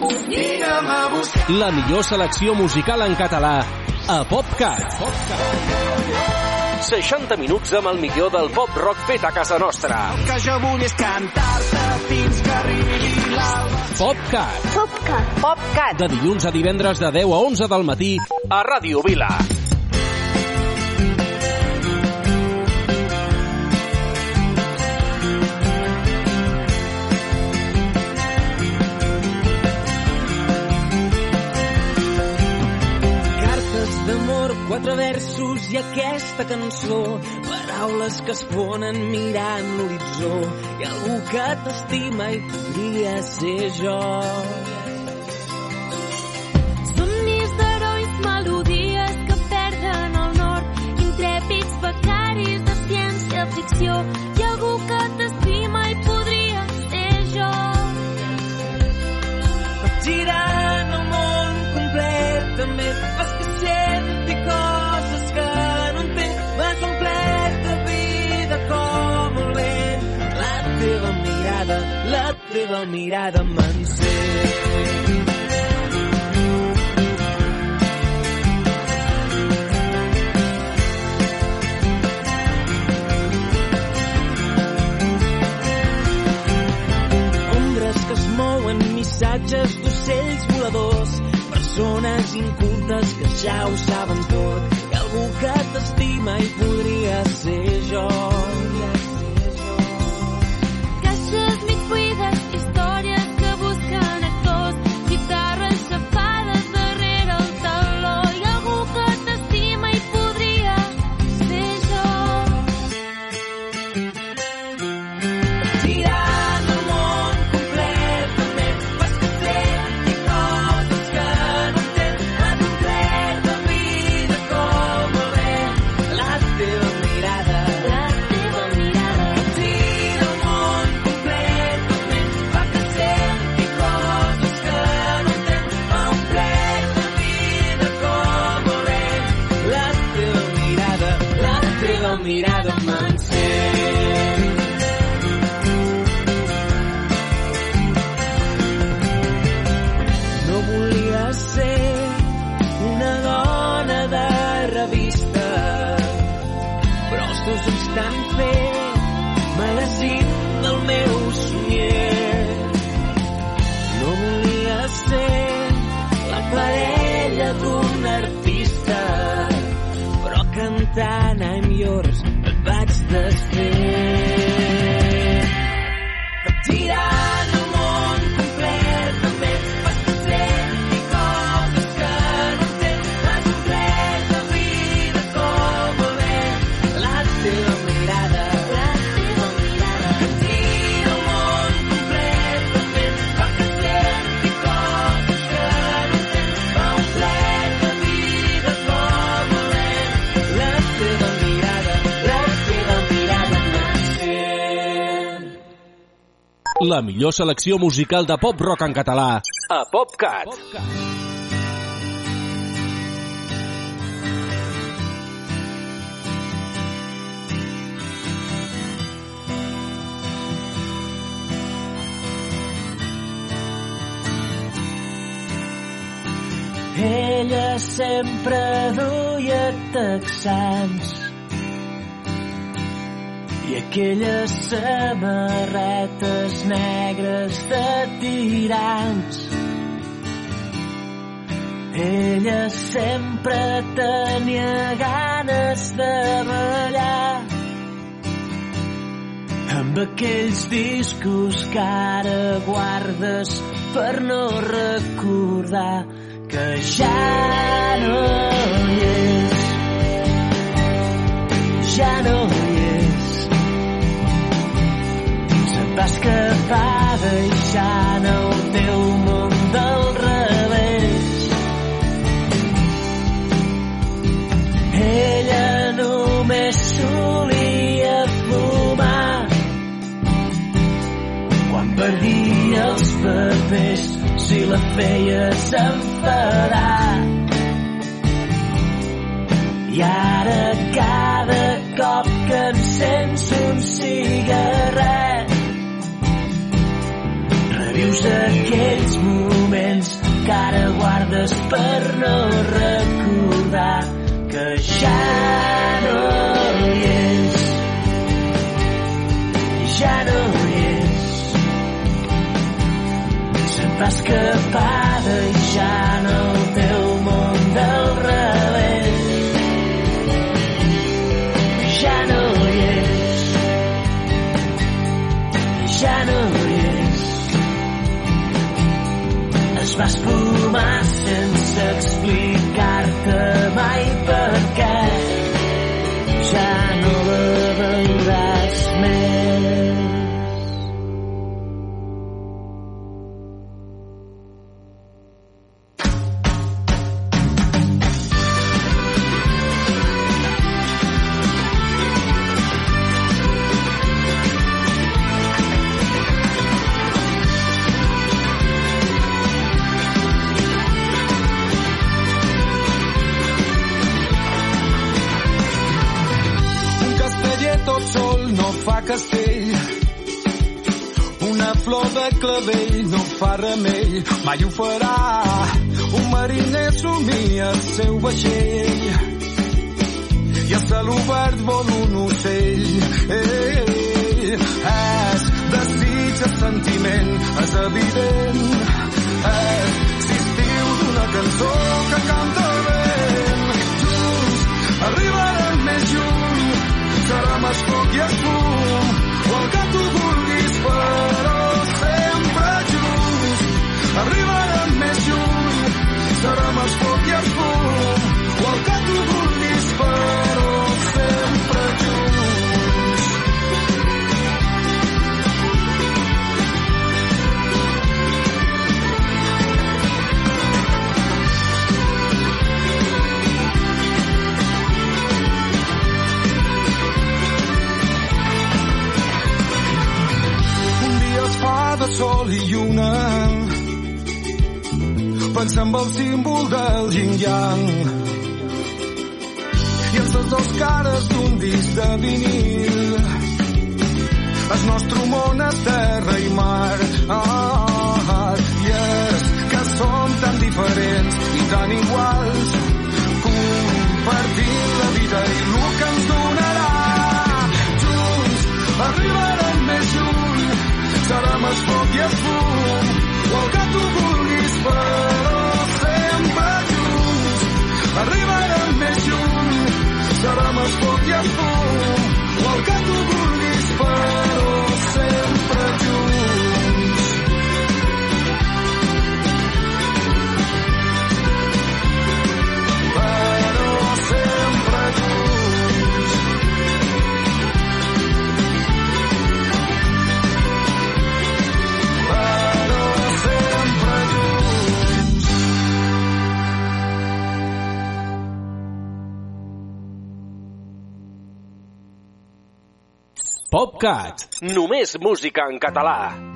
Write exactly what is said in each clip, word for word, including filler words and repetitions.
La millor selecció musical en català a PopCat. seixanta minuts amb el millor del pop rock fet a casa nostra. El que jo vull és cantar-te fins que arribi l'alba. PopCat. PopCat. PopCat. De dilluns a divendres de deu a onze del matí a Ràdio Vila. Quatre versos i aquesta cançó, paraules que es fonen mirant l'horitzó, i algú que t'estima i podria ser jo. Somnis d'herois, melodies que perden el nord, intrèpids becaris de ciència-ficció, i algú que t'estima i podria ser jo. Girant el món complet, també fas que senti coses que no entenc, m'has omplert de vida com el vent. La teva mirada, la teva mirada m'encén. Ombres que es mouen, missatges d'ocells voladors, persones incultes que ja ho saben tot, i algú que t'estima i podria ser jo. Caixes mig buides, històries que busquen actors, guitarres xafades darrere el taló, i algú que t'estima i podria ser jo. Girant el món complet, també fas que senti coses que no entenc, m'has omplert de vida com el vent. La teva mirada, La teva mirada, gira el món complet, també fa que senti coses que no entenc, m'ha omplert de vida com el vent. La teva mirada, la teva mirada m'encén. No volia ser una dona de revista, però els teus ulls t'han fet magazín del meu somnier. No volia ser la parella d'un artista, però cantant I'm yours et vaig desfer. Girant el món complet, també fas que senti coses que no entenc, m'has omplert de vida com el vent. La teva mirada, la teva mirada, gira el món complet, també fa que senti coses que no entenc, m'ha omplert de vida com el vent. La teva mirada, la teva mirada m'encén. La millor selecció musical de pop rock en català a PopCat. Ella sempre duia texans i aquelles samarretes negres de tirants. Ella sempre tenia ganes de ballar amb aquells discos que ara guardes per no recordar que ja no hi és, ja no hi és. Se'n va escapar deixant el teu món del revés. Ella només solia fumar quan perdia els papers, si la feies enfadar. I ara cada cop que encens un cigarret Vius aquells moments que ara guardes per no recordar que ja no hi és, ja no hi és. Se'n va escapada i ja no el teu món del revés, ja no hi és, ja no hi és. Es va esfumar sense explicar-te mai per què. Ja no la veuràs més. Tot sol no fa castell, una flor de clavell no fa remei, mai ho farà. Un mariner somia el seu vaixell i a cel obert vol un ocell. Ei, ei, és desig, és sentiment, és evident, és l'estiu d'una cançó que canta el vent. Junts arribarem més lluny, serà més foc i el fum, o el que tu vulguis, però sempre junts. Arribarem més lluny, serà més foc i el fum, o el que tu vulguis, però sempre junts. Fa de sol i lluna, pensa en el símbol del yin-yang i en les dos cares d'un disc de vinil. El nostre món és terra i mar, ah, i és que som tan diferents i tan iguals, compartint la vida i el que ens donarà. Junts arribarem més lluny, serà més foc i el fum, o el que tu vulguis, però sempre junts. Arribarem més lluny, serà més foc i el fum, o el que tu vulguis, però sempre junts. Però sempre junts. PopCat, només música en català.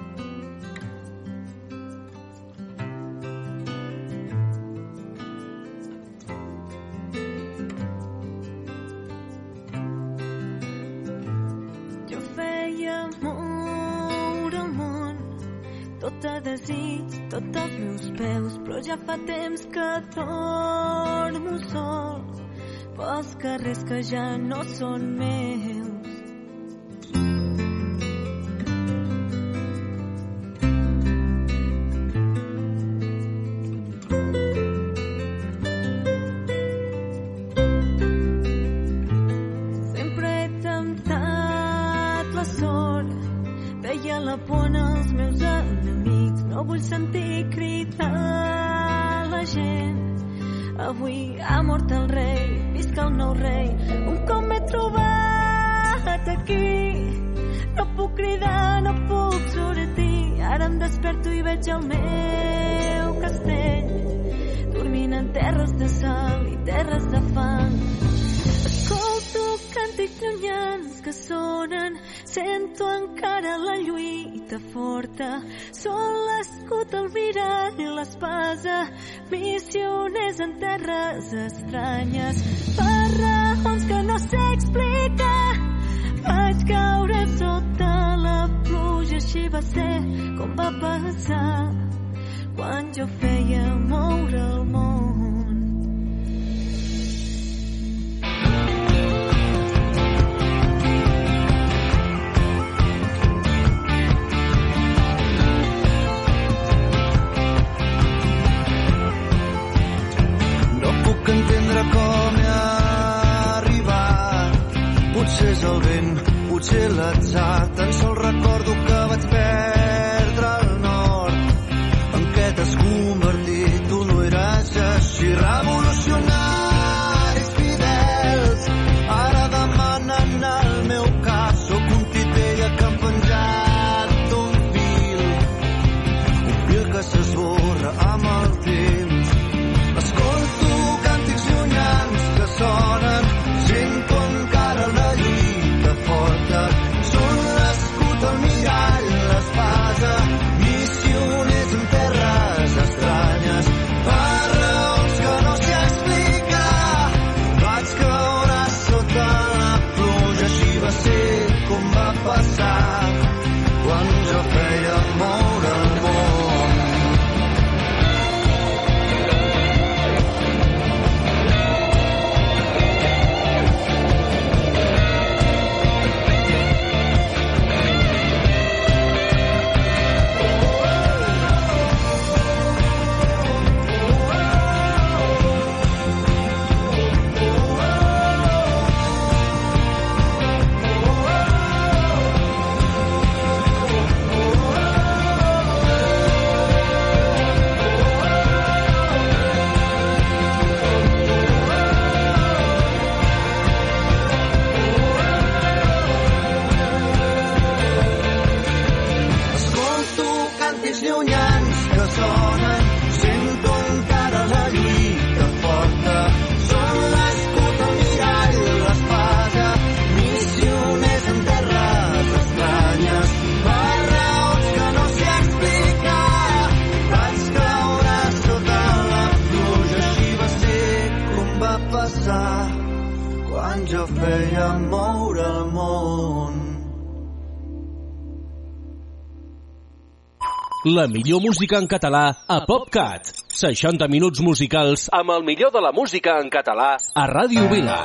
Jo feia moure el món, tot a desig, tot als meus peus, però ja fa temps que dormo sol pels carrers que ja no són meus. La por als meus enemics, no vull sentir cridar la gent. Avui ha mort el rei, visca el nou rei, un cop m'he trobat aquí. No puc cridar, no puc sortir, ara em desperto i veig el meu castell, dormint en terres de sal i terres de fang. Escolto càntics llunyans que sonen, sento encara la lluita forta, són l'escut, el mirall i l'espasa, missioners en terres estranyes, per raons que no sé explicar. Vaig caure sota la pluja, així va ser com va passar pensar quan jo feia moure el món. No puc entendre com he arribat. Potser és el vent, potser l'atzar. Tan sols recordo que vaig perdre el nord. En què t'has convertit? Tu no eres així. Revolucionaris fidels ara demanen el meu cap. Sóc un titella que han penjat d'un fil, un fil que s'esborra amb el temps. Escolto càntics llunyans que sonen, sento encara la lluita forta. Són l'escut, el mirall, l'espasa, missioners en terres estranyes. Per raons que no sé explicar, vaig caure sota la pluja. Així va ser com va passar quan jo feia moure el món. Escolto càntics llunyans que sonen, sento encara la lluita forta. Són l'escut, el mirall, l'espasa, missioners en terres estranyes. Per raons que no sé explicar, vaig caure sota la pluja. Així va ser com va passar quan jo feia moure el món. La millor música en català a PopCat. seixanta minuts musicals amb el millor de la música en català a Ràdio Vila.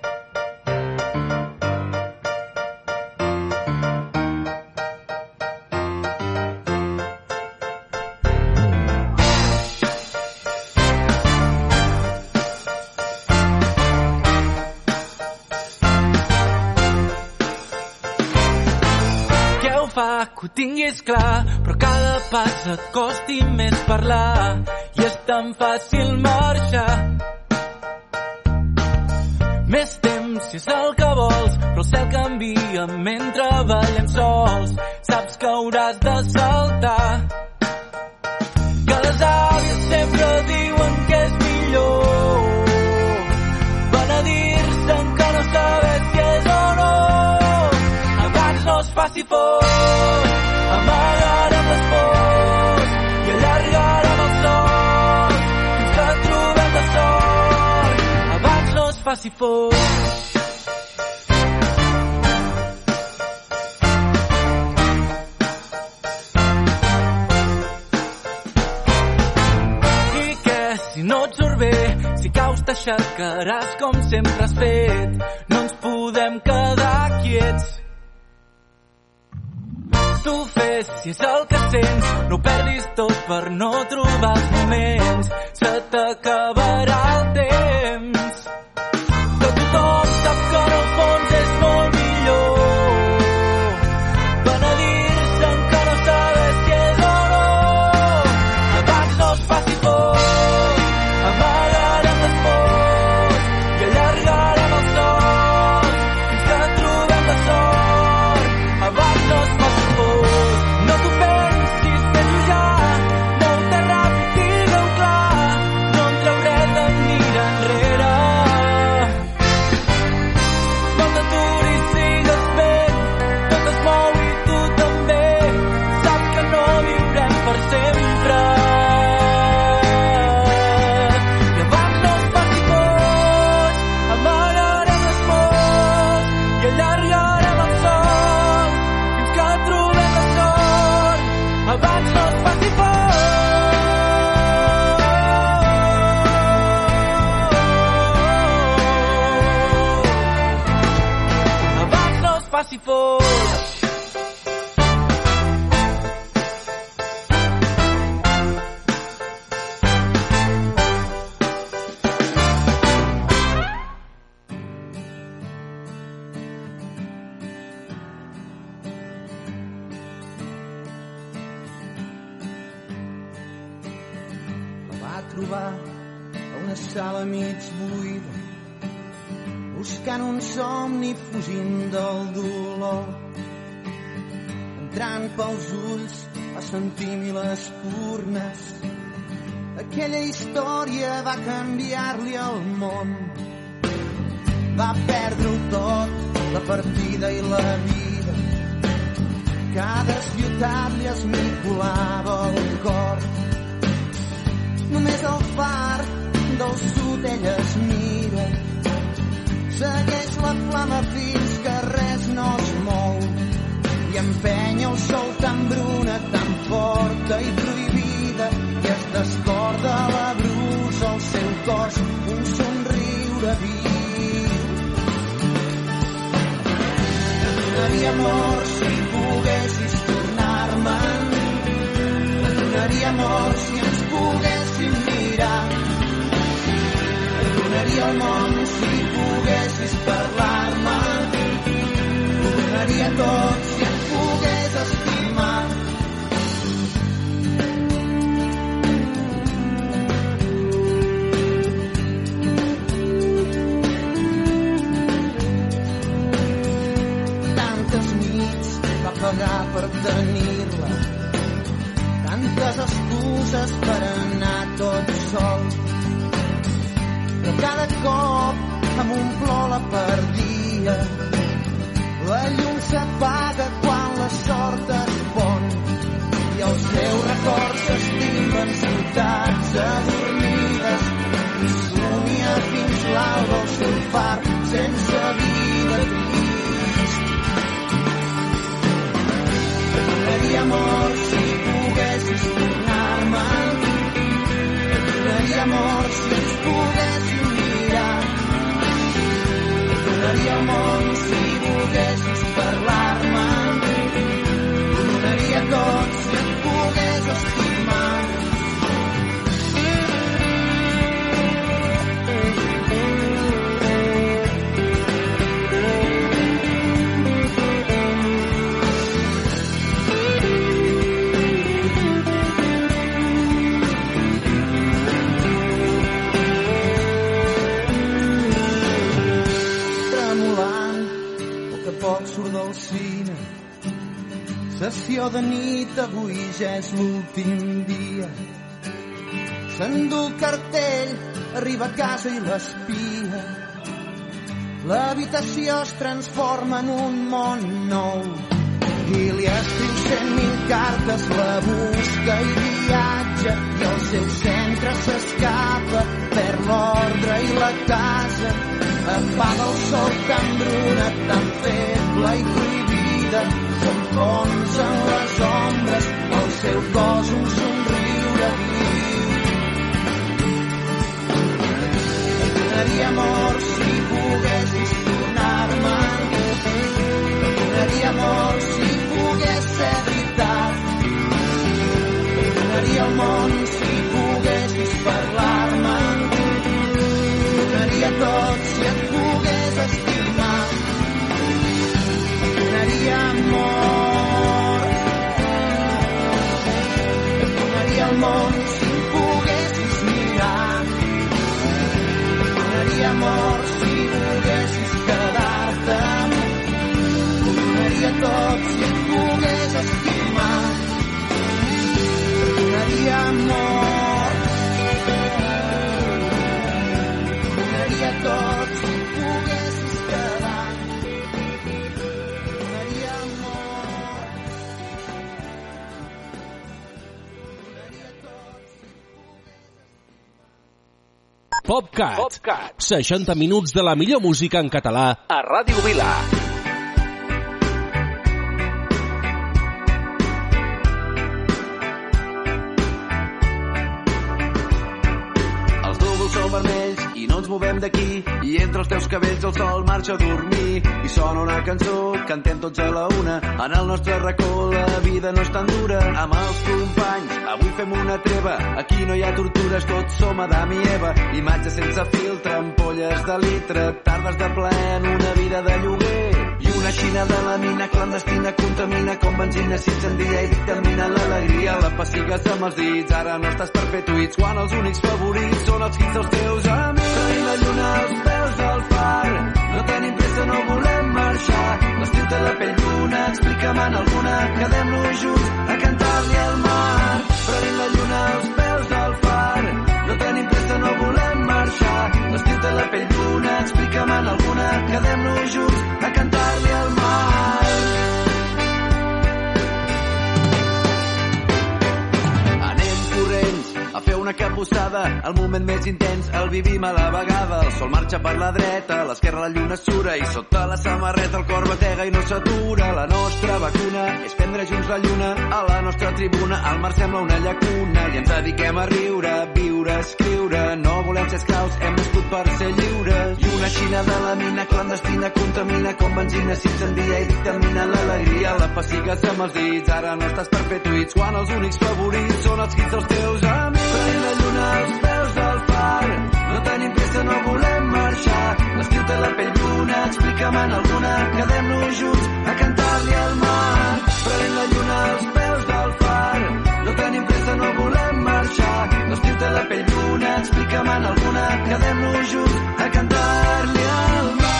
Què ho fa que ho tinguis clar, però cada pas et costi més parlar i és tan fàcil marxar. Més temps si és el que vols, però el cel canvia mentre ballem sols. Saps que hauràs de saltar, que les àvies sempre diuen que és millor penedir-se en que no saber si és o no. Abans no es faci fort, amagarem les pors i allargarem els sols fins que trobem la sort. Abans no es faci fort. I què si no et surt bé, si caus t'aixecaràs com sempre has fet. No ens podem quedar quiets. Tu fes si és el que sents, no ho perdis tot per no trobar els moments. Se t'acabarà el temps, que tothom sap que en el fons és molt millor penedir-se en que no saber si és o no. Abans no es faci fort, amagarem les pors i allargarem els sols fins que trobem la sort. Abans no es faci fort, no t'ho pensis, fes-ho ja, no ho té ràpid, digue-ho clar, no en traurem los Pasifos. Abans los Pasifos. Trobar a una sala mig buida, buscant un somni fugint del dolor. Entrant pels ulls va sentir mil espurnes. Aquella història va canviar-li el món. Va perdre-ho tot, la partida i la vida. Cada ciutat li esmicolava el cor. Només el far del sud ella es mira. Segueix la flama fins que res no es mou i empenya el sol tan bruna, tan forta i prohibida, i es descorda la brusa al seu cos un somriure viu. Et donaria amor si poguessis tornar-me'n. Et donaria amor si ens poguéssim mirar. Et donaria el món si poguessis parlar-me. Ho donaria tot si et pogués estimar. Tantes nits va pagar per tenir-la, tantes excuses per anar tot sol, però cada cop amb un plor la perdia. La llum s'apaga quan la sort es pon i els seus records s'estimben ciutats adormides i somia fins l'alba el seu far sense vida trist. Et donaria amor si poguessis tornar-me'n. Et donaria amor si ens poguéssim mirar. Et donaria el món si volguessis parlar-me. Ho donaria tot si et pogués estimar. Poc surt del cine, sessió de nit, avui ja és l'últim dia. S'endú el cartell, arriba a casa i l'espia. L'habitació es transforma en un món nou i li escriu cent mil cartes, la busca i viatja i el seu centre s'escapa, perd l'ordre i la casa. Apaga el sol tan bruna, tan feble i prohibida, s'enfonsa en les ombres, al seu cos un somriure viu. Et donaria amor si poguessis tornar-me'n. Et donaria amor si pogués ser veritat. Et donaria el món si poguessis parlar-me. Donaria tot si et pogués estimar. Et donaria amor. Et donaria el món si em poguessis mirar. Et donaria amor si volguessis quedar-te. Ho donaria tot si et pogués estimar. Et donaria amor. Tot si poguessis quedar. Donaria amor. Donaria tot si poguessis. PopCat. PopCat. seixanta minuts de la millor música en català a Ràdio Vila. molt vermells i no ens movem d'aquí, i entre els teus cabells el sol marxa a dormir i sona una cançó, cantem tots a la una en el nostre racó, la vida no és tan dura. Amb els companys avui fem una treva, aquí no hi ha tortures, tots som Adam i Eva, imatges sense filtre, ampolles de litre, tardes de plaer en una vida de lloguer, i una xina de la mina clandestina contamina com benzina s'incendia i dictamina l'alegria, la pessigues amb els dits, ara no estàs per fer tuits quan els únics favorits són els hits dels teus amics. Tenim la lluna als peus del far, no tenim pressa, no volem marxar, l'estiu té la pell d'una, explica'm en alguna, quedem-nos junts a cantar-li al mar. Tenim la lluna als peus del far, no tenim pressa, no volem marxar, l'estiu té la pell d'una, explica'm en alguna, quedem-nos junts a cantar-li al mar. Anem corrents a fer una capbussada, el moment més intens el vivim a la vegada, el sol marxa per la dreta, a l'esquerra la lluna sura i sota la samarreta el cor batega i no s'atura. La nostra vacuna és prendre junts la lluna, a la nostra tribuna el mar sembla una llacuna i ens dediquem a riure, viure, escriure, no volem ser esclaus, hem nascut per ser lliures. I una xina de la mina clandestina contamina com benzina s'incendia i dictamina l'alegria, la pessigues amb els dits, ara no estàs per fer tuits quan els únics favorits són els hits dels teus amics. Tenim la lluna als peus del far, no tenim pressa, no volem marxar, l'estiu té la pell d'una, explica'm en alguna, quedem-nos junts a cantar-li al mar. Tenim la lluna als peus del far, no tenim pressa, no volem marxar, l'estiu té la pell d'una, explica'm en alguna, quedem-nos junts a cantar-li al mar.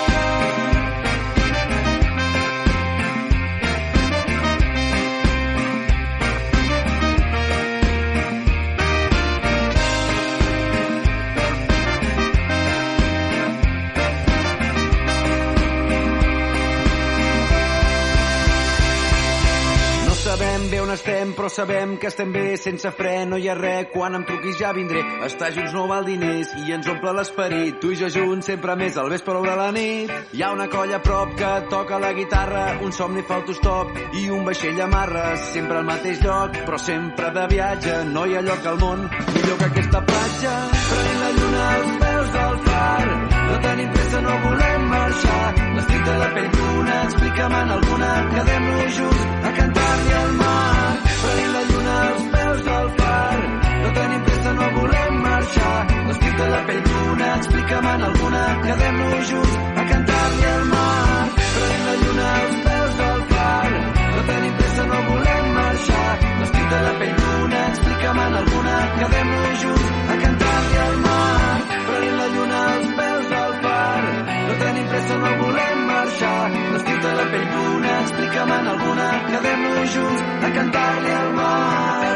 Sabem bé on estem, però sabem que estem bé sense fre, no hi ha res, quan em truquis ja vindré, estar junts no val diners i ens omple l'esperit, tu i jo junts sempre més al vespre o a la nit. Hi ha una colla a prop que toca la guitarra, un somni fa autostop i un vaixell amarra, sempre al mateix lloc, però sempre de viatge, no hi ha lloc al món millor que aquesta platja. Tenim la lluna als peus del far, no tenim pressa, no volem marxar, l'estiu té la pell d'una, explica'm en alguna, quedem-nos junts a cantar-li al mar. Tenim la lluna als peus del far, no tenim pressa, no volem marxar, l'estiu té la pell d'una, explica'm en alguna, quedem-nos junts a cantar-li al mar. Tenim la lluna als peus del far, no tenim pressa, no volem marxar, l'estiu té la pell d'una, explica'm en alguna, quedem-nos junts a cantar-li al mar. Tenim la lluna als peus del far, no tenim pressa, no volem marxar, l'estiu té la pell d'una, explica'm en alguna, quedem-nos junts a cantar-li al mar.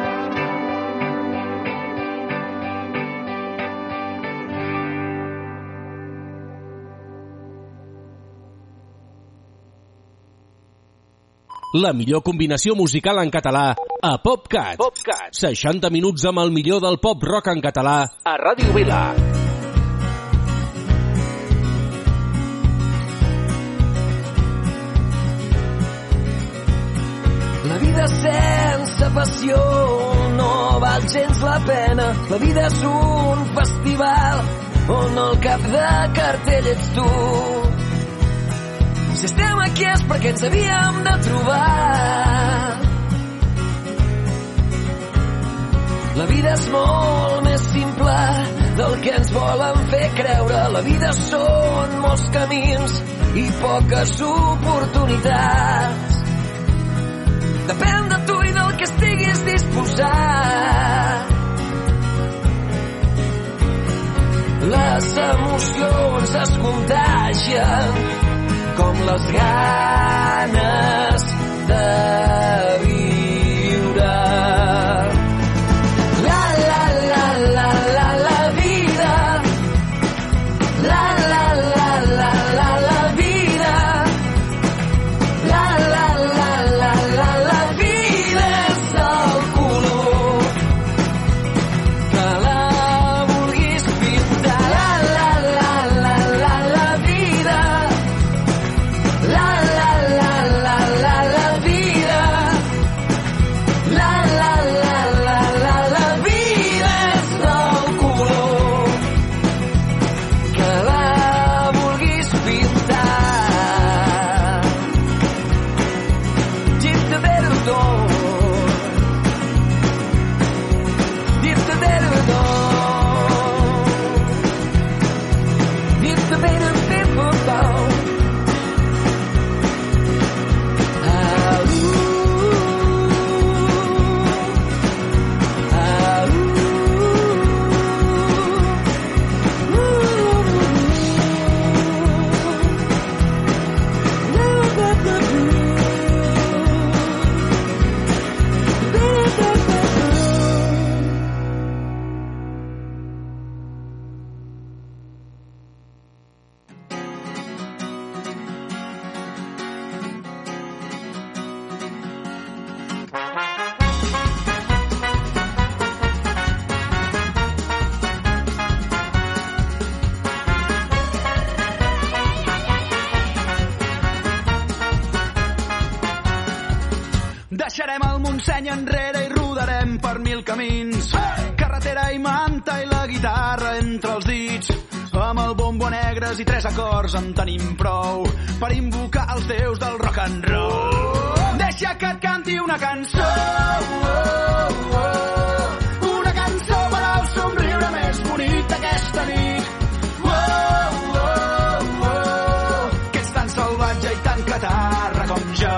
La millor combinació musical en català a PopCat. PopCat. seixanta minuts amb el millor del pop rock en català a Ràdio Vila. La vida sense passió no val gens la pena. La vida és un festival on el cap de cartell ets tu. Si estem aquí és perquè ens havíem de trobar. La vida és molt més simple del que ens volen fer creure. La vida són molts camins i poques oportunitats. Depèn de tu i del que estiguis disposat. Les emocions es contagien com les ganes de viure. La, la, la, la, la, la vida. La, la, la, la, la, la vida. La, la, la, la, la, la vida és el color que la vulguis pintar. La, la, la, la, la, la vida. La, la, amb seny enrere i rodarem per mil camins. Carretera i manta i la guitarra entre els dits. Amb el bombo negres i tres acords en tenim prou per invocar els déus del rock and roll. Deixa que et canti una cançó, una cançó per al somriure més bonic d'aquesta nit. Que és tan salvatge i tan catarra com jo.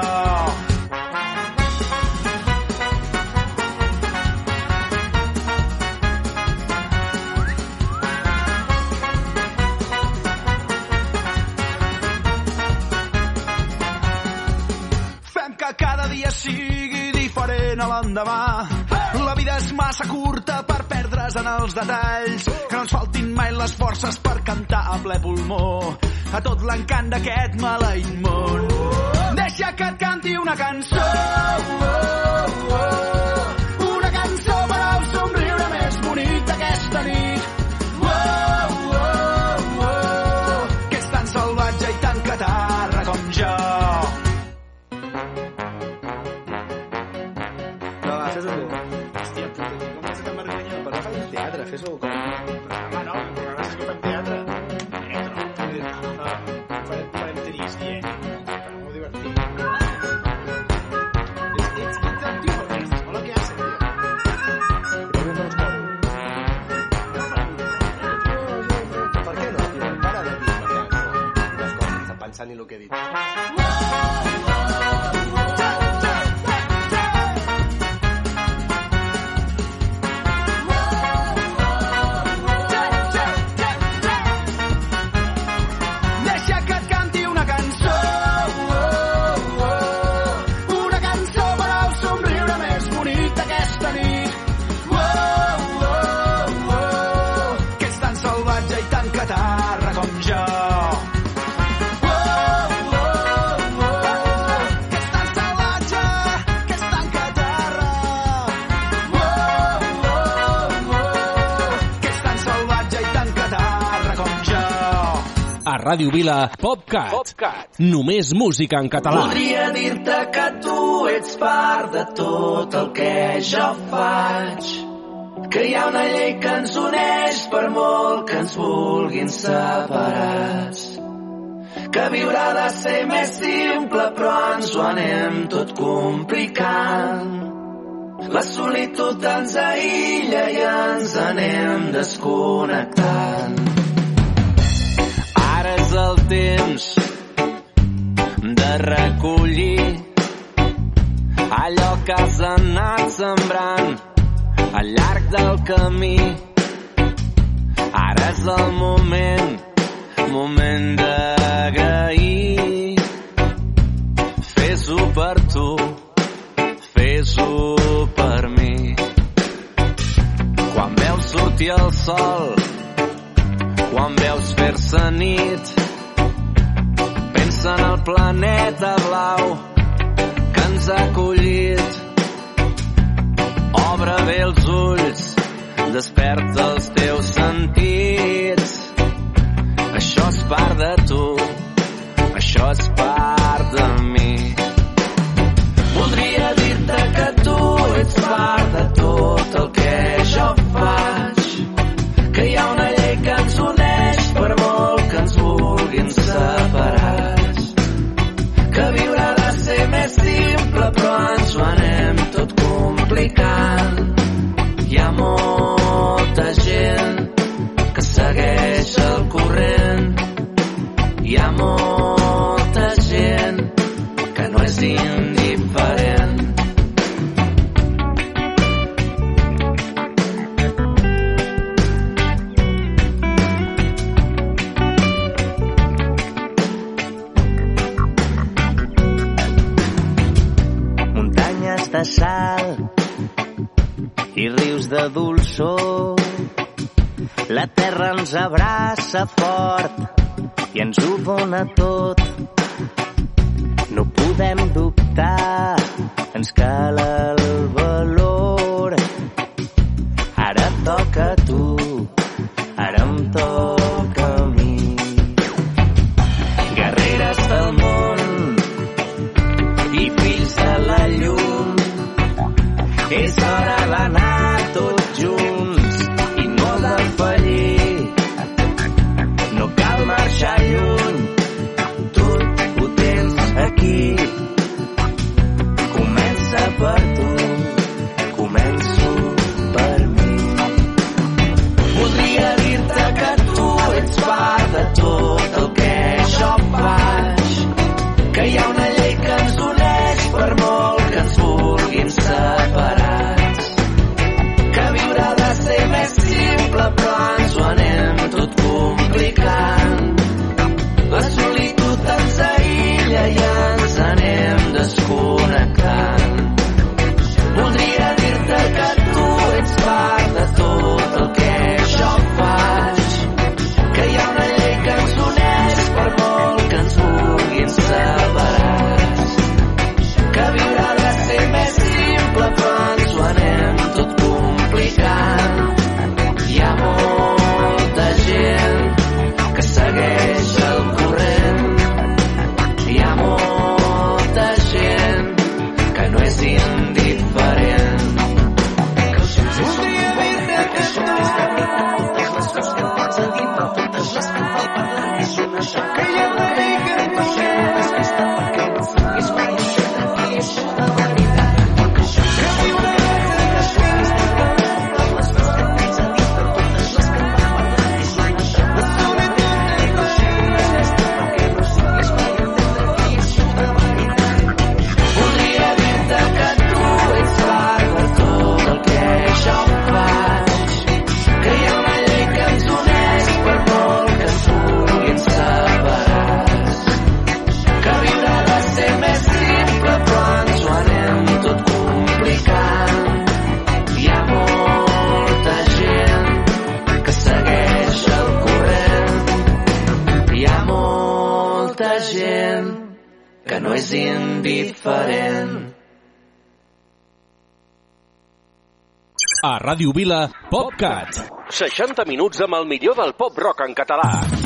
Cada dia sigui diferent a l'endemà. La vida és massa curta per perdre's en els detalls. Que no ens faltin mai les forces per cantar a ple pulmó a tot l'encant d'aquest maleït món. Deixa que et canti una cançó, una cançó per al somriure més bonic d'aquesta nit. Que és tan salvatge i tan catarra com jo. Hòstia, puta, com has estat vergonya? Per no fer teatre, fes-ho com... Home, no, però gràcies que fem teatre. No, farem trist, eh? Molt divertit. Ets interactiu per aquestes, molt el que haces, tio. Però no els modo. Per què no, tio? Para de dir les coses, pensant en el que he dit. Catarra com jo. Que és tan salvatge, que és tan catarra. Que és tan salvatge i tan catarra com jo. A Ràdio Vila, PopCat. PopCat. Només música en català. Podria dir-te que tu ets part de tot el que jo faig. Que hi ha una llei que ens uneix per molt que ens vulguin separats. Que viure ha de ser més simple però ens ho anem tot complicant. La solitud ens aïlla i ens anem desconnectant. Ara és el temps de recollir allò que has anat sembrant al llarg del camí. Ara és el moment, moment d'agrair. Fes-ho per tu, fes-ho per mi. Quan veus sortir el sol, quan veus fer-se nit, pensa en el planeta blau que ens ha acollit. Obre bé els ulls, desperta els teus sentits. Això és part de tu, això és part de mi. Voldria dir-te que tu ets part de tot el que jo faig. Que hi ha una llei que ens uneix per molt que ens vulguin separats. Que viure ha de ser més simple però ens ho anem tot complicant. Hi ha molta gent que segueix el corrent. Hi ha molta gent que no és indiferent. Muntanyes de sal i rius de dolçor, la terra ens abraça fort i ens ho dona tot. No podem dubtar, ens cal el valor. Ara toca a tu, ara em toca a mi. Guerreres del món i fills de la llum, que no és indiferent. A Ràdio Vila, PopCat. seixanta minuts amb el millor del pop-rock en català.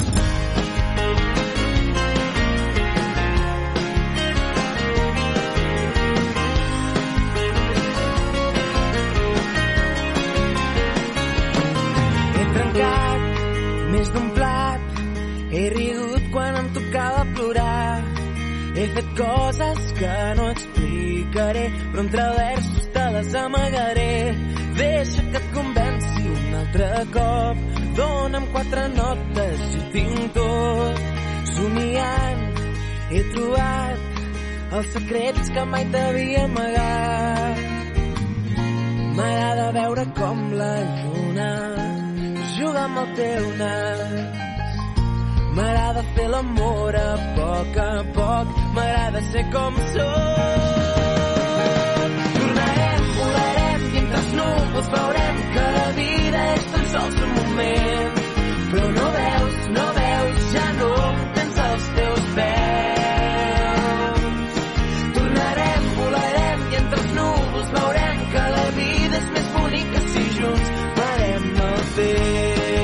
He trencat més d'un plat, he rigut quan em tocava plorar. He fet coses que no explicaré, però entre versos te les amagaré. Deixa que et convenci un altre cop. Dóna'm quatre notes i ho tinc tot. Somiant he trobat els secrets que mai t'havia amagat. M'agrada veure com la lluna juga amb el teu nas. M'agrada fer l'amor a poc a poc. M'agrada ser com soc. Tornarem, volarem i entre els núvols veurem que la vida és tan sols un moment. Però no veus, no veus, ja no tens els teus peus. Tornarem, volarem i entre els núvols veurem que la vida és més bonica si junts farem el temps.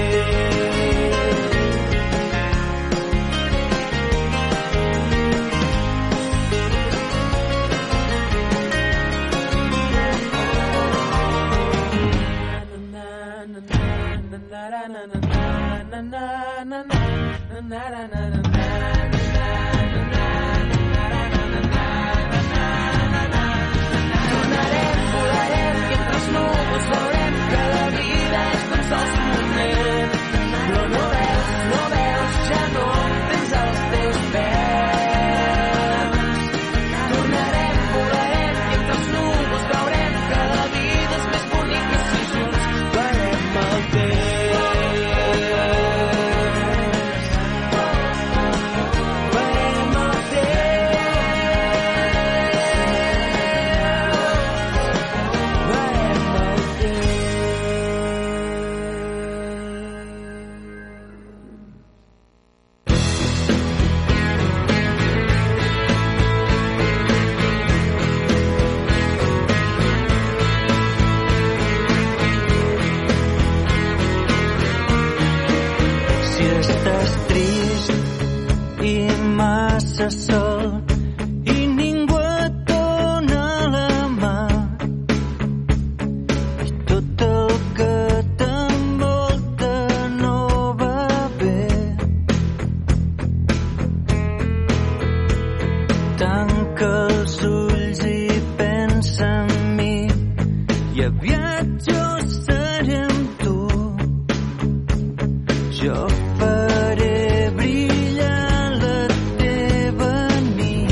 Tornarem, volarem i entre els núvols veurem que la vida és tan sols un moment. Però no veus, no veus, ja no tens els teus peus. Tornarem, volarem i entre els núvols veurem que la vida és més bonica si junts farem el temps. Sol i ningú et dona la mà i tot el que t'envolta no va bé. Tanca els ulls i pensa en mi i aviat jo seré amb tu. Jo faré brillar la teva nit.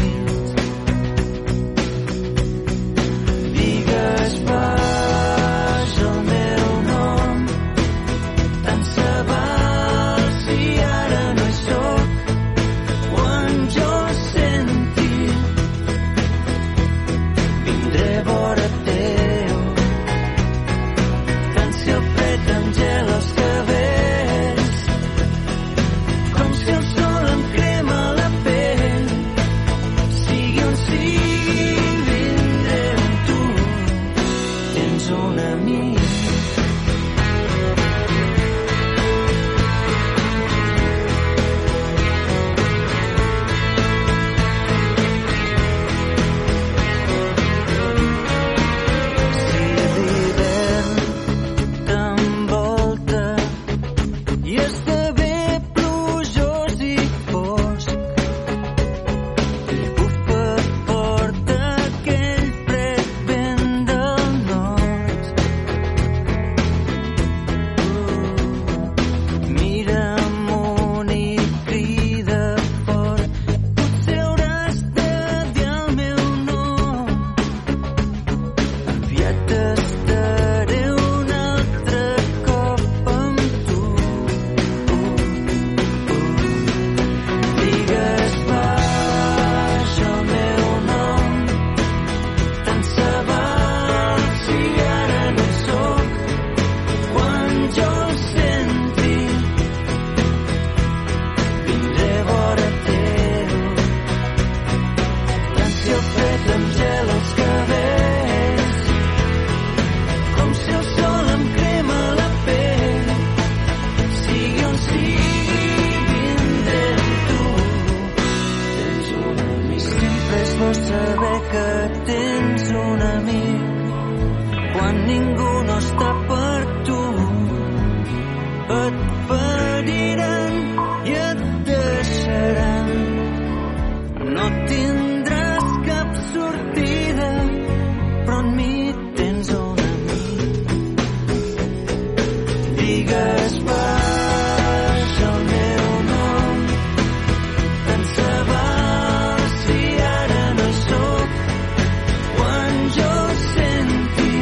digues baix el meu nom. Tant se val si ara no hi soc. Quan jo senti,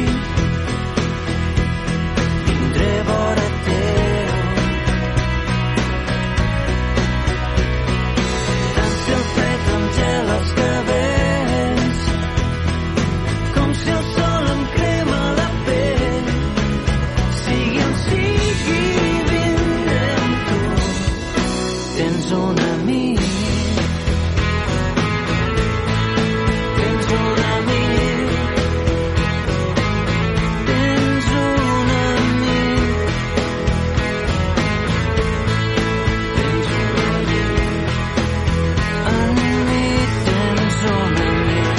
vindré vora teu. Tant si el fred em gela els cabells, com si el sol em crema la pell. Sigui on sigui, vindré amb tu. Tens un amic. Tens un amic. Tens un amic. Tens un amic. En mi tens un amic.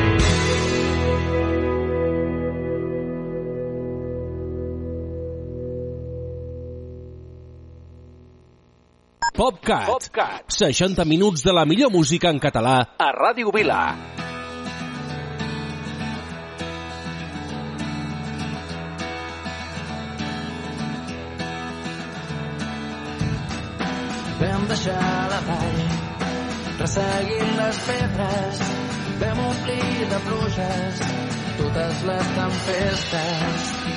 PopCat. PopCat. seixanta minuts de la millor música en català a Ràdio Vila. Vam deixar la vall, resseguint les pedres, vam omplir de pluges totes les tempestes.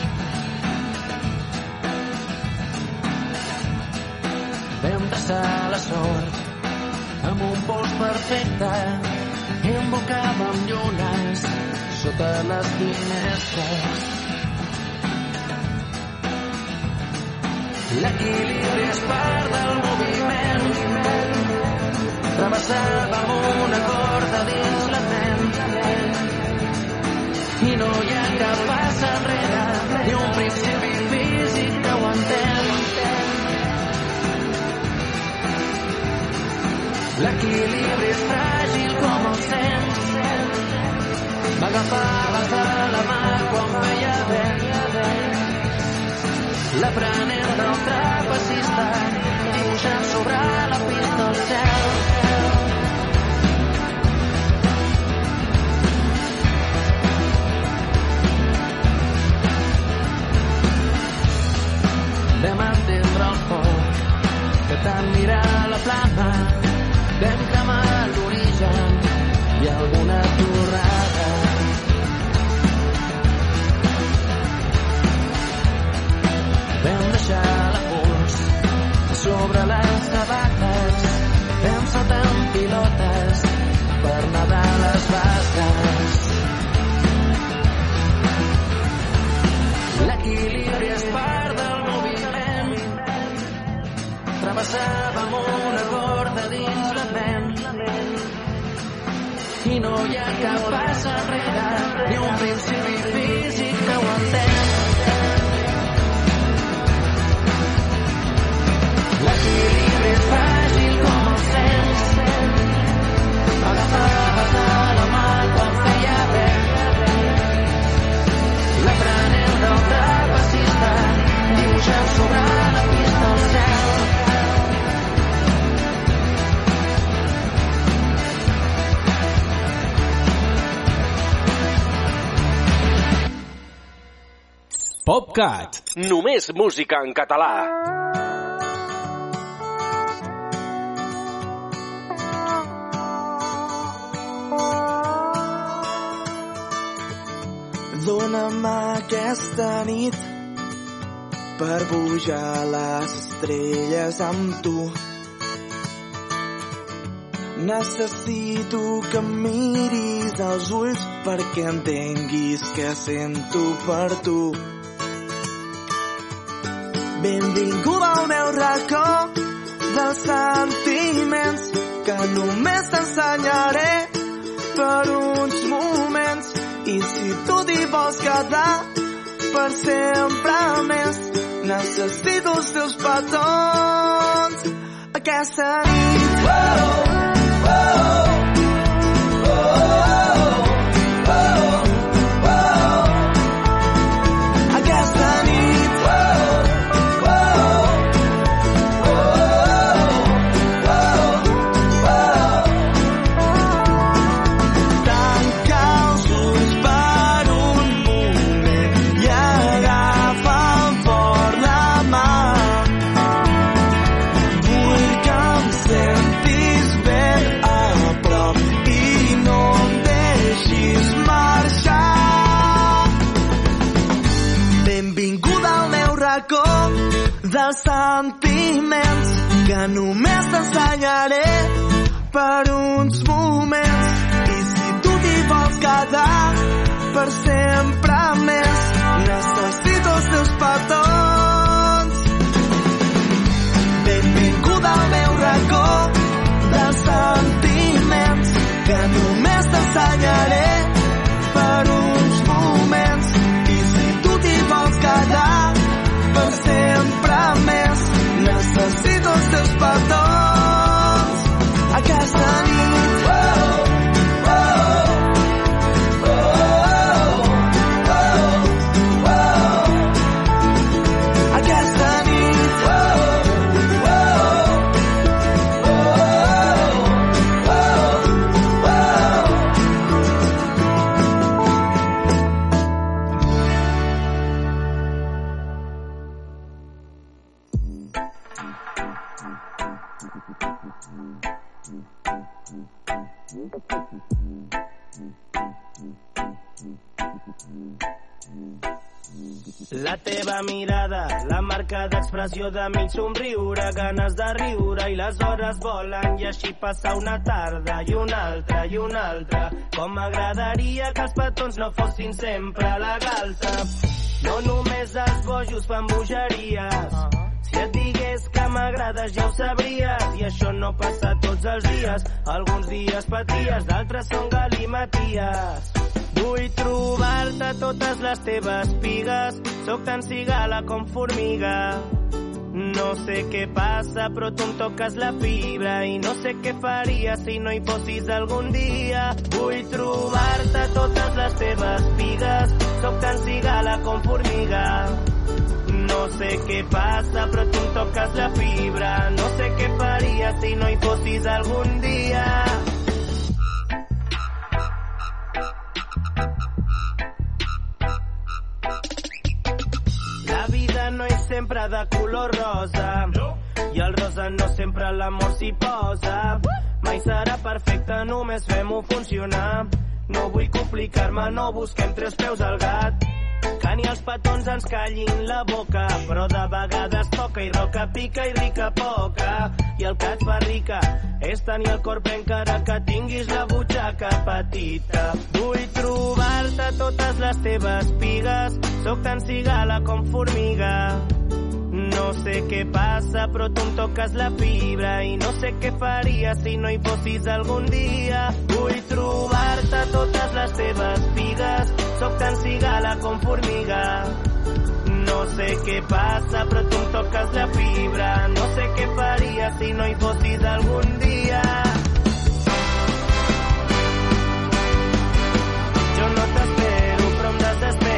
Vam traçar la sort amb un pols perfecte i embocàvem llunes sota les finestres. L'equilibri és part del moviment. Travessàvem una corda dins la ment i no hi ha cap pas enrere ni un principi físic que ho entén. L'equilibri és fràgil com el sents. M'agafaves de la mà quan feia vent. L'aprenent del trapecista dibuixant sobre la pista del cel. Vam entendre el foc que tant mira la flama. Vam cremar l'origen i alguna torrada. Vam deixar la pols sobre les sabates. Vam saltar amb pilotes per nedar les basques. L'equilibri és part del moviment. Travessàvem una corda dins la ment i no hi ha cap pas enrere ni un principi físic que ho entén. L'equilibri és fràgil com el sents. M'agafaves de la mà quan feia vent. L'aprenent del trapecista dibuixant sobre la pista del cel. PopCat. Només música en català. Dóna'm aquesta nit per pujar les estrelles amb tu. Necessito que em miris als ulls perquè entenguis què sento per tu. Benvinguda al meu racó dels sentiments que només t'ensenyaré per uns moments. I si tu t'hi vols quedar per sempre més, necessito els teus petons aquesta nit. Oh, oh, oh, oh, oh, oh. Aquesta nit. Oh, oh, oh, oh, oh. Tanca els ulls per un moment i agafa fort la mà. racó dels sentiments que només t'ensenyaré per uns moments. I si tu t'hi vols quedar per sempre més, necessito els teus petons. Benvinguda al meu racó dels sentiments que només t'ensenyaré per uns moments. I si tu t'hi vols quedar per sempre més, necessito els teus petons. Aquesta nit, oh, oh, oh, oh, oh, oh. Aquesta nit, oh, oh, oh, oh, La teva mirada, la marca d'expressió de mig somriure, ganes de riure i les hores volen i així passa una tarda i una altra i una altra. Com m'agradaria que els petons no fossin sempre a la galta. No només els bojos fan bogeries. Si et digués que m'agrades ja ho sabries, i això no passa tots els dies. Alguns dies paties, d'altres són galimaties. Vull trobar-te totes les teves pigues, sóc tan cigala com formiga. No sé què passa, però tu em toques la fibra i no sé què faria si no hi fossis algun dia. Vull trobar-te totes les teves pigues, sóc tan cigala com formiga. No sé què passa, però tu em toques la fibra. No sé què faria si no hi fossis algun dia. La vida no és sempre de color rosa, i el rosa no sempre l'amor s'hi posa. Mai serà perfecte, només fem-ho funcionar. No vull complicar-me, no busquem tres peus al gat. Que ni els petons ens callin la boca, però de vegades toca i roca pica i rica poca. I el que et fa rica és tenir el cor ple encara que tinguis la butxaca petita. Vull trobar-te totes les teves pigues, sóc tan cigala com formiga. No sé què passa, però tu em toques la fibra i no sé què faria si no hi fossis algun dia. Vull trobar-te totes les teves pigues, sóc tan cigala com formiga. No sé què passa, però tu em toques la fibra. No sé què faria si no hi fossis algun dia. Jo no t'espero, però em desespero.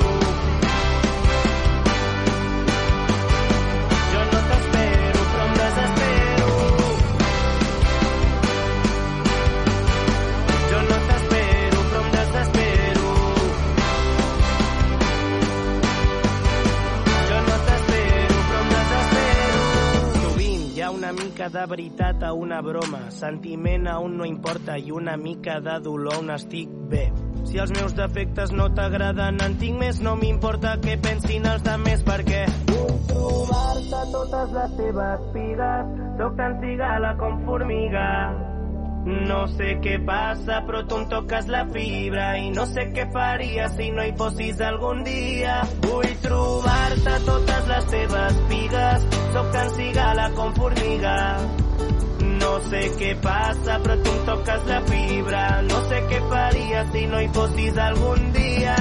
Una mica de veritat a una broma, sentiment a un no importa i una mica de dolor on estic bé. Si els meus defectes no t'agraden, en tinc més, no m'importa què pensin els demés, perquè vull trobar-te totes les teves pigues, sóc tan cigala com formiga. No sé què passa, però tu em toques la fibra i no sé què faria si no hi fossis algun dia. Vull trobar-te totes les teves pigues, sóc tan cigala com formiga. No sé què passa, però tu em toques la fibra. No sé què faria si no hi fossis algun dia.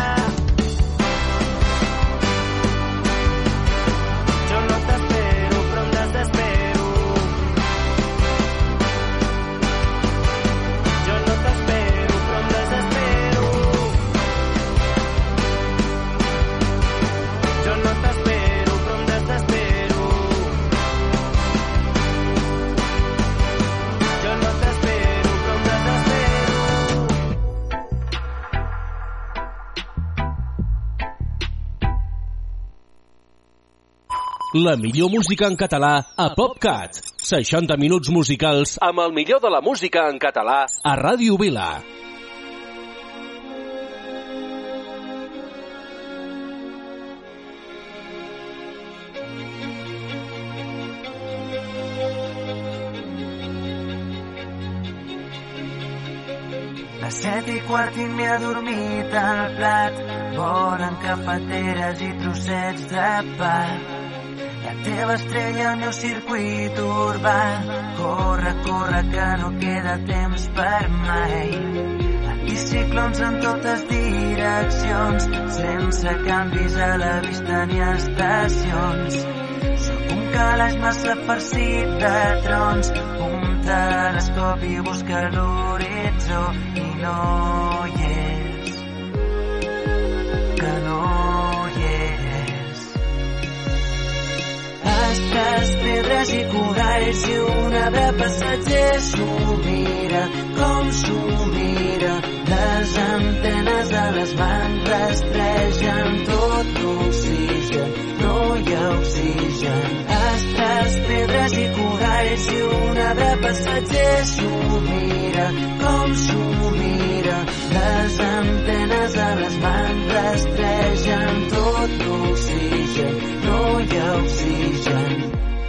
Jo no t'espero, però em desespero. La millor música en català a PopCat. seixanta minuts musicals amb el millor de la música en català a Ràdio Vila. les set i quart i m'he adormit al plat. Volen cafeteres i trossets de pa. La teva estrella, el meu circuit urbà. Corre, corre, que no queda temps per mai. Anticiclons en totes direccions, sense canvis a la vista ni estacions. Sóc un calaix massa farcit de trons, un telescopi busca l'horitzó i no hi és, que no hi és. Astres, pedres i coralls i una de passatgers s'ho mira, com s'ho mira. Les antenes a les mans rastregen tot l'oxigen, no hi ha oxigen. Astres, pedres i coralls i una de passatgers s'ho mira, com s'ho mira. Les antenes a les mans rastregen tot l'oxigen, no hi ha oxigen.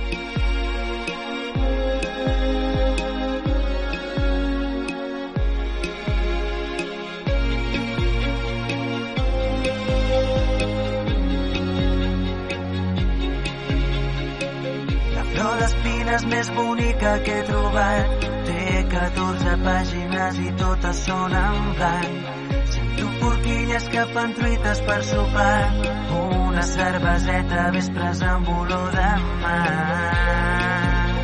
És més bonica que he trobat. Té catorze pàgines i totes són en blanc. Sento forquilles que fan truites per sopar. Una cerveseta a vespres amb olor de mar.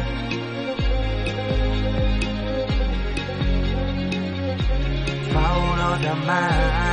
Fa olor de mar.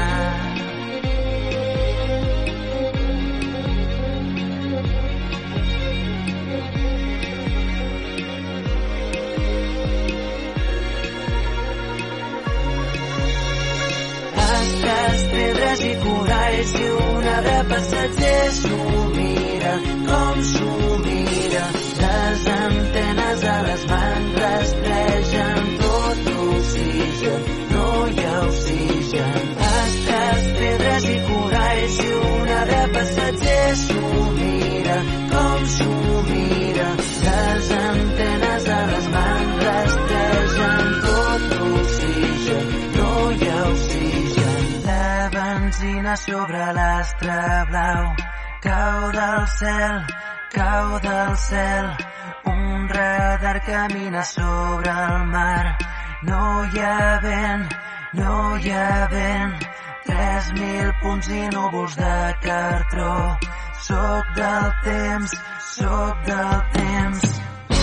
Astres, pedres i coralls i una de passatgers s'ho mira, com s'ho mira. Les antenes a les mans rastregen tot l'oxigen, no hi ha oxigen. Astres, pedres i coralls i una de passatgers s'ho mira, com s'ho mira. Les antenes a les mans rastregen tot l'oxigen, no hi ha oxigen. La benzina sobre l'astre blau cau del cel, cau del cel. Un radar camina sobre el mar. No hi ha vent, no hi ha vent. Tres mil punts i núvols de cartró. Soc del temps, soc del temps.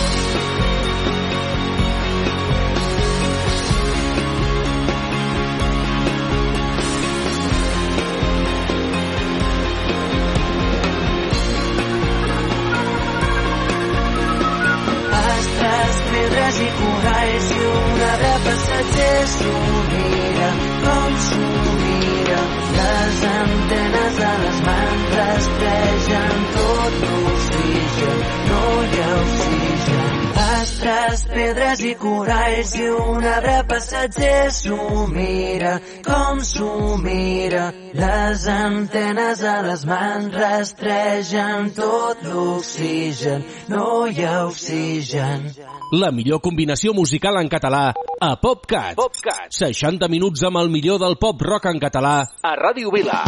Pedres i coralls i una de passatgers s'ho mira, com s'ho mira. Les antenes a les mans rastregen tot l'oxigen, no hi ha oxigen. Astres, pedres i coralls i una de passatgers s'ho mira, com s'ho mira. Les antenes a les mans rastregen tot l'oxigen, no hi ha oxigen. La millor combinació musical en català a PopCat. PopCat. seixanta minuts amb el millor del pop rock en català a Ràdio Vila.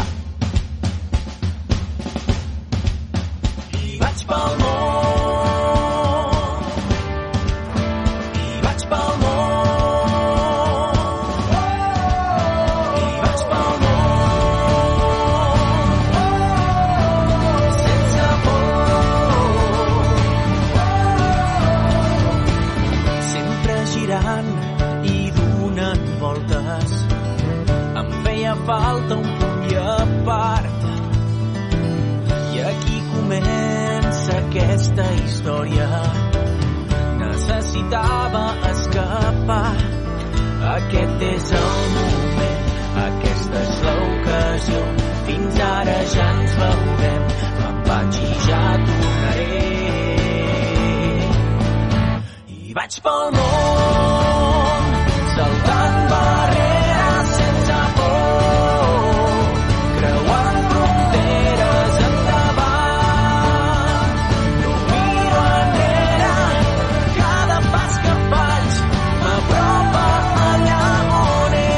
I vaig pel món, i vaig pel món, i vaig pel món, sense por. Sempre girant i donant voltes, em feia falta un punt i a part. I aquí comença aquesta història. Necessitava escapar. Aquest és el moment, aquesta és l'ocasió. Fins ara ja ens veurem, me'n vaig i ja tornaré. I vaig pel món, saltant barreres sense por, creuant fronteres endavant. No miro enrere, cada pas que faig m'apropa allà on he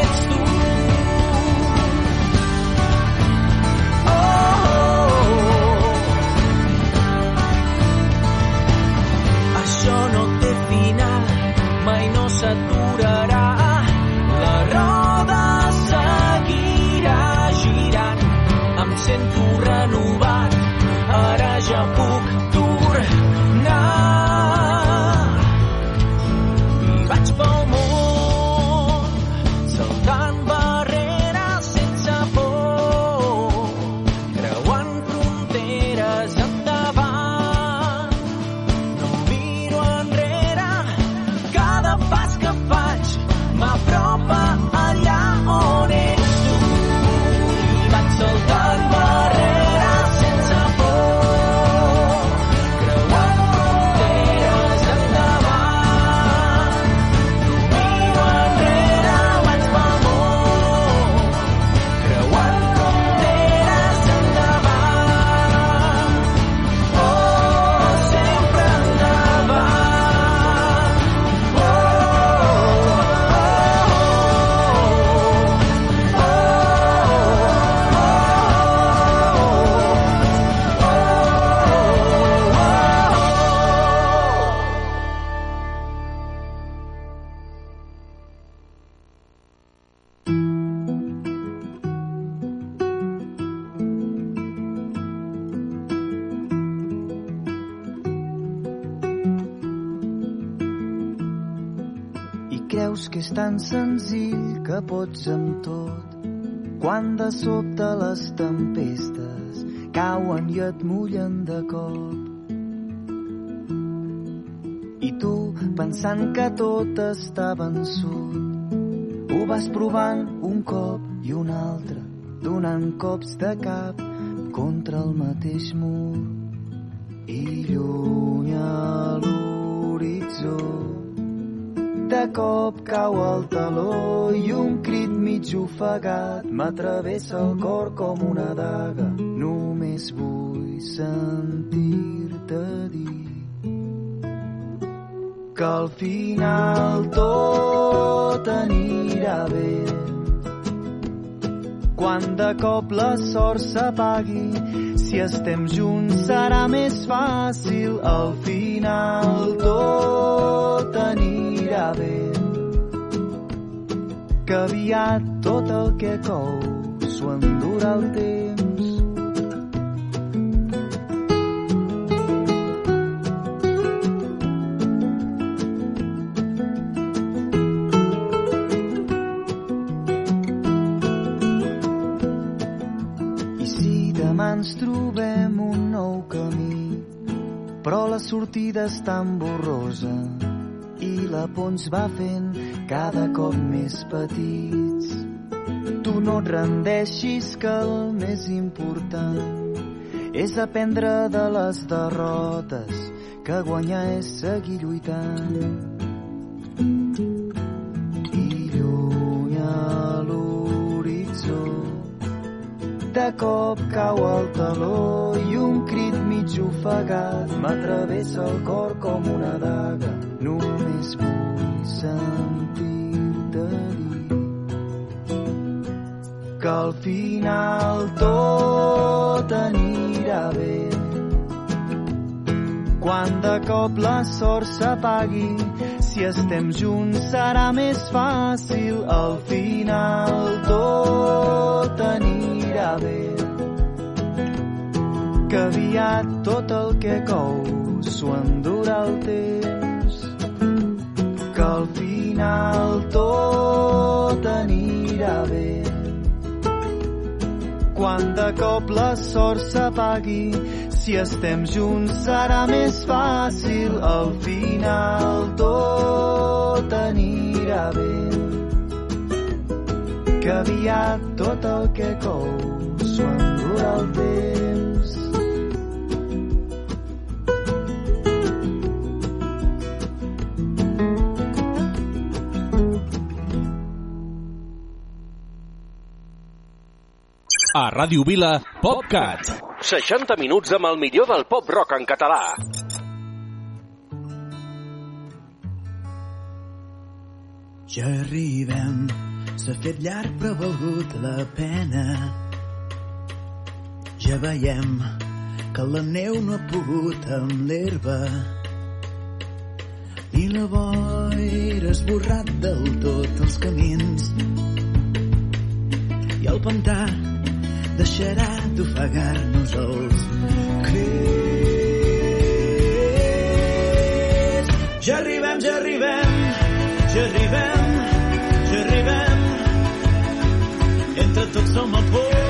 ja puc tornar. I vaig pel món, saltant barreres sense por, creuant fronteres endavant. No miro enrere, cada pas que faig m'apropa allà on ets tu. I vaig saltant barreres sense por, creuant fronteres endavant. No miro enrere, vaig pel món, creuant fronteres endavant. Oh, sempre endavant. Oh, I creus que és tan senzill que pots amb tot, quan de sobte les tempestes cauen i et mullen de cop. I tu, pensant que tot està vençut, ho vas provant un cop i un altre, donant cops de cap contra el mateix mur. I lluny a l'horitzó de cop cau el taló i un crit mig ofegat m'atravessa el cor com una daga. Només vull sentir-te dir que al final tot anirà bé. Quan de cop la sort s'apagui, si estem junts serà més fàcil. Al final tot anirà bé, que aviat tot el que cou s'ho endurà el temps. I si demà ens trobem un nou camí, però la sortida és tan borrosa i la por ens va fent cada cop més petits. Tu no et rendeixis, que el més important és aprendre de les derrotes, que guanyar és seguir lluitant. I lluny a l'horitzó de cop cau el taló i un crit mig ofegat m'atravessa el cor com una daga. Només vull sentir-te dir que al final tot anirà bé. Quan de cop la sort s'apagui, si estem junts serà més fàcil. Al final tot anirà bé, que aviat tot el que cou s'ho endurà el temps. Que al final tot anirà bé, quan de cop la sort s'apagui, si estem junts serà més fàcil. Al final tot anirà bé, que aviat tot el que cou s'ho endurà el temps. A Ràdio Vila, PopCat. seixanta minuts amb el millor del pop rock en català. Ja arribem, s'ha fet llarg però ha valgut la pena. Ja veiem que la neu no ha pogut amb l'herba i la boira ha esborrat del tot els camins i el pantà deixarà d'ofegar-nos els crits. ja arribem, ja arribem. Entre tots som a por.